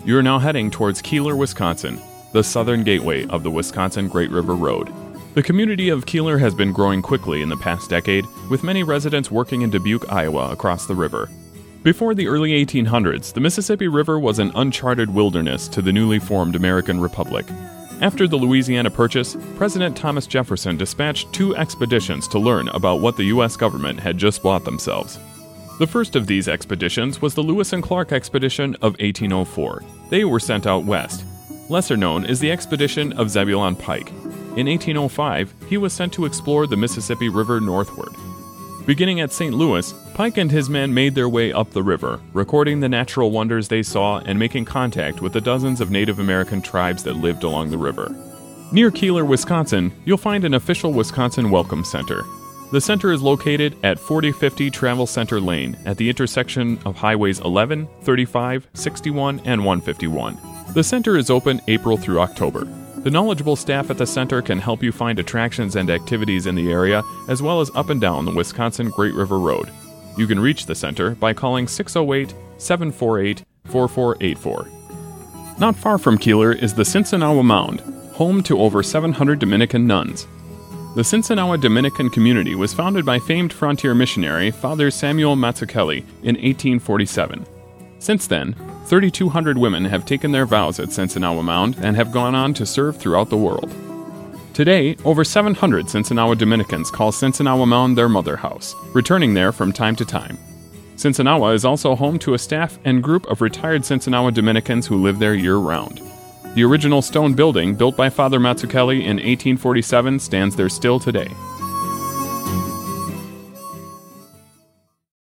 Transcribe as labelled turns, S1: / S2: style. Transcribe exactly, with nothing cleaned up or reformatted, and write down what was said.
S1: You are now heading towards Keeler, Wisconsin, the southern gateway of the Wisconsin Great River Road. The community of Keeler has been growing quickly in the past decade, with many residents working in Dubuque, Iowa, across the river. Before the early eighteen hundreds, the Mississippi River was an uncharted wilderness to the newly formed American Republic. After the Louisiana Purchase, President Thomas Jefferson dispatched two expeditions to learn about what the U S government had just bought themselves. The first of these expeditions was the Lewis and Clark Expedition of eighteen oh four. They were sent out west. Lesser known is the expedition of Zebulon Pike. In eighteen oh five, he was sent to explore the Mississippi River northward. Beginning at Saint Louis, Pike and his men made their way up the river, recording the natural wonders they saw and making contact with the dozens of Native American tribes that lived along the river. Near Keeler, Wisconsin, you'll find an official Wisconsin Welcome Center. The center is located at forty fifty Travel Center Lane at the intersection of Highways eleven, thirty-five, sixty-one, and one fifty-one. The center is open April through October. The knowledgeable staff at the center can help you find attractions and activities in the area, as well as up and down the Wisconsin Great River Road. You can reach the center by calling six oh eight, seven four eight, four four eight four. Not far from Keeler is the Sinsinawa Mound, home to over seven hundred Dominican nuns. The Sinsinawa Dominican community was founded by famed frontier missionary Father Samuel Mazzucchelli in eighteen forty-seven. Since then, thirty-two hundred women have taken their vows at Sinsinawa Mound and have gone on to serve throughout the world. Today, over seven hundred Sinsinawa Dominicans call Sinsinawa Mound their mother house, returning there from time to time. Sinsinawa is also home to a staff and group of retired Sinsinawa Dominicans who live there year-round. The original stone building, built by Father Mazzucchelli in eighteen forty-seven, stands there still today.